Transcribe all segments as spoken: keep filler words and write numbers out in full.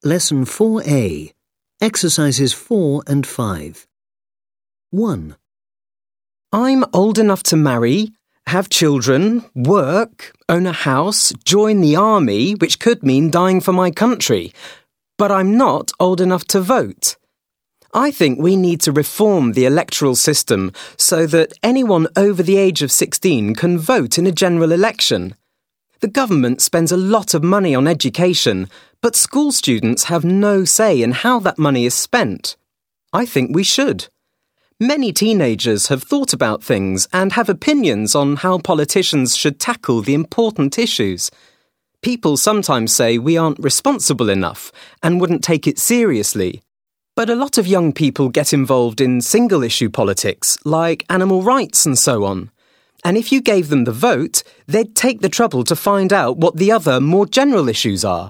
Lesson four A, Exercises four and five. one. I'm old enough to marry, have children, work, own a house, join the army, which could mean dying for my country. But I'm not old enough to vote. I think we need to reform the electoral system so that anyone over the age of sixteen can vote in a general election. The government spends a lot of money on education, but school students have no say in how that money is spent. I think we should. Many teenagers have thought about things and have opinions on how politicians should tackle the important issues. People sometimes say we aren't responsible enough and wouldn't take it seriously. But a lot of young people get involved in single-issue politics, like animal rights and so on. And if you gave them the vote, they'd take the trouble to find out what the other, more general issues are.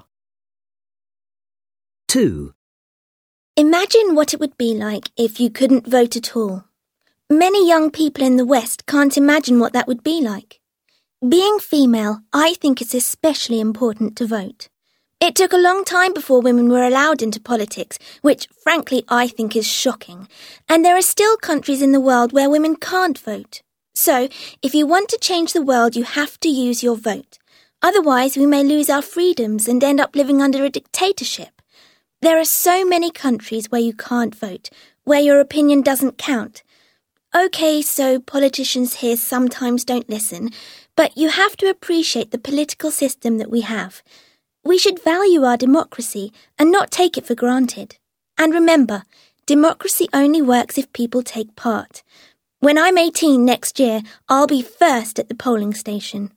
two. Imagine what it would be like if you couldn't vote at all. Many young people in the West can't imagine what that would be like. Being female, I think it's especially important to vote. It took a long time before women were allowed into politics, which, frankly, I think is shocking. And there are still countries in the world where women can't vote. So, if you want to change the world, you have to use your vote. Otherwise, we may lose our freedoms and end up living under a dictatorship. There are so many countries where you can't vote, where your opinion doesn't count. OK, so politicians here sometimes don't listen, but you have to appreciate the political system that we have. We should value our democracy and not take it for granted. And remember, democracy only works if people take part. When I'm eighteen next year, I'll be first at the polling station.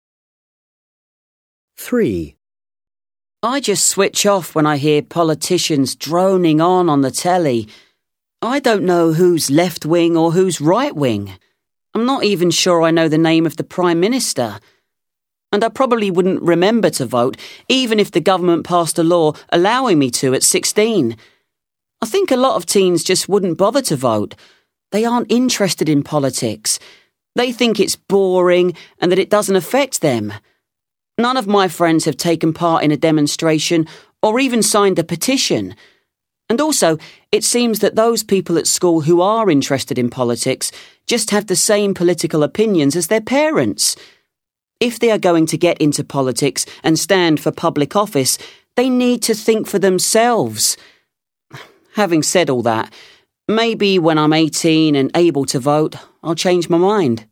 three. I just switch off when I hear politicians droning on on the telly. I don't know who's left-wing or who's right-wing. I'm not even sure I know the name of the Prime Minister. And I probably wouldn't remember to vote, even if the government passed a law allowing me to at sixteen. I think a lot of teens just wouldn't bother to vote. They aren't interested in politics. They think it's boring and that it doesn't affect them. None of my friends have taken part in a demonstration or even signed a petition. And also, it seems that those people at school who are interested in politics just have the same political opinions as their parents. If they are going to get into politics and stand for public office, they need to think for themselves. Having said all that, maybe when I'm eighteen and able to vote, I'll change my mind.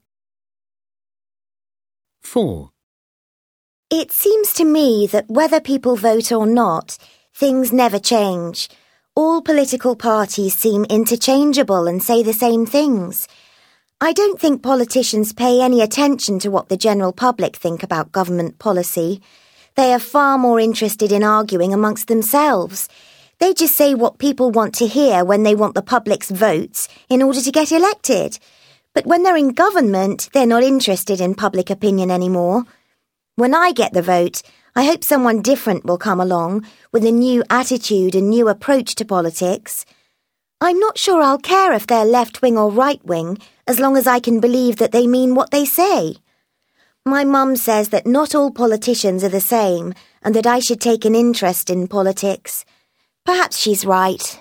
four. It seems to me that whether people vote or not, things never change. All political parties seem interchangeable and say the same things. I don't think politicians pay any attention to what the general public think about government policy. They are far more interested in arguing amongst themselves. They just say what people want to hear when they want the public's votes in order to get elected. But when they're in government, they're not interested in public opinion anymore. When I get the vote, I hope someone different will come along with a new attitude and new approach to politics. I'm not sure I'll care if they're left-wing or right-wing, as long as I can believe that they mean what they say. My mum says that not all politicians are the same and that I should take an interest in politics. Perhaps she's right.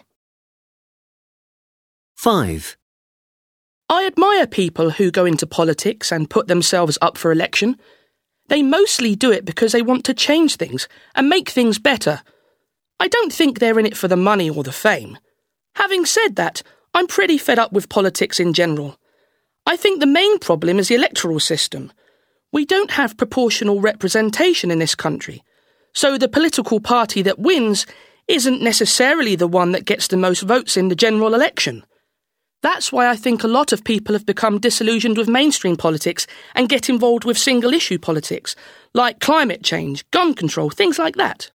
five. I admire people who go into politics and put themselves up for election. They mostly do it because they want to change things and make things better. I don't think they're in it for the money or the fame. Having said that, I'm pretty fed up with politics in general. I think the main problem is the electoral system. We don't have proportional representation in this country, so the political party that wins isn't necessarily the one that gets the most votes in the general election. That's why I think a lot of people have become disillusioned with mainstream politics and get involved with single-issue politics, like climate change, gun control, things like that.